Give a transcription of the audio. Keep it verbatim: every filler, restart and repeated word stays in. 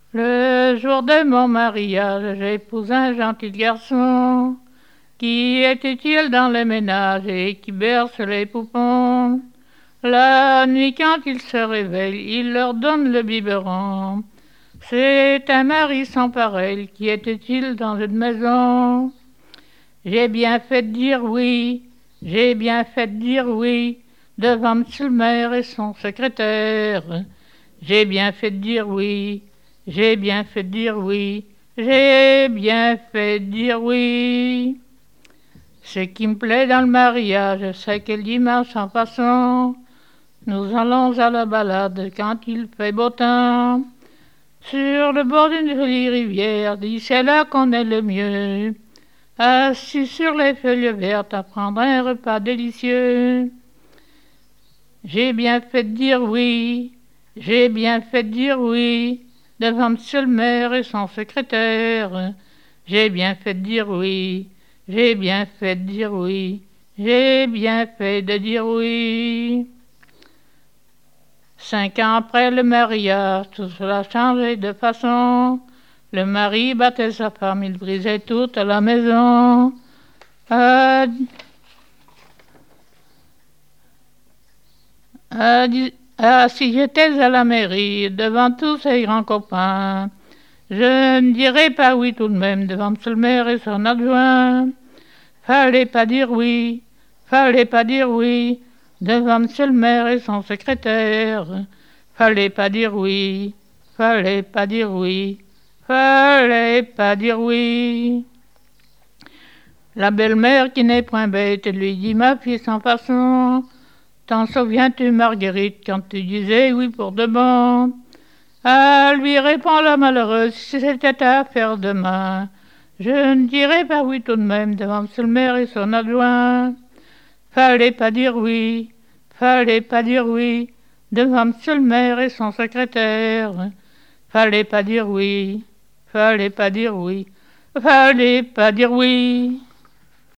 Le jour de mon mariage, j'épouse un gentil garçon qui est utile dans le ménage et qui berce les poupons. La nuit, quand il se réveille, il leur donne le biberon. C'est un mari sans pareil qui est utile dans une maison. J'ai bien fait de dire oui, j'ai bien fait de dire oui, devant monsieur le maire et son secrétaire. J'ai bien fait de dire oui, j'ai bien fait de dire oui, j'ai bien fait de dire oui. Ce qui me plaît dans le mariage, c'est que le dimanche en passant, nous allons à la balade quand il fait beau temps. Sur le bord d'une jolie rivière, dit c'est là qu'on est le mieux. Assis sur les feuilles vertes à prendre un repas délicieux. J'ai bien fait de dire oui, j'ai bien fait de dire oui, devant monsieur le maire et son secrétaire. J'ai bien fait de dire oui, j'ai bien fait de dire oui, j'ai bien fait de dire oui. Cinq ans après le mariage, tout cela a changé de façon. Le mari battait sa femme, il brisait toute la maison. Ah, ah, ah, si j'étais à la mairie, devant tous ces grands copains, je ne dirais pas oui tout de même devant monsieur le maire et son adjoint. Fallait pas dire oui, fallait pas dire oui, devant monsieur le maire et son secrétaire. Fallait pas dire oui, fallait pas dire oui, fallait pas dire oui. La belle-mère qui n'est point bête lui dit ma fille sans façon, t'en souviens-tu Marguerite quand tu disais oui pour de bon? Ah, lui répond la malheureuse, si c'était à faire demain, je ne dirais pas oui tout de même devant monsieur le maire et son adjoint. Fallait pas dire oui, fallait pas dire oui, devant monsieur le maire et son secrétaire. Fallait pas dire oui, fallait pas dire oui, fallait pas dire oui.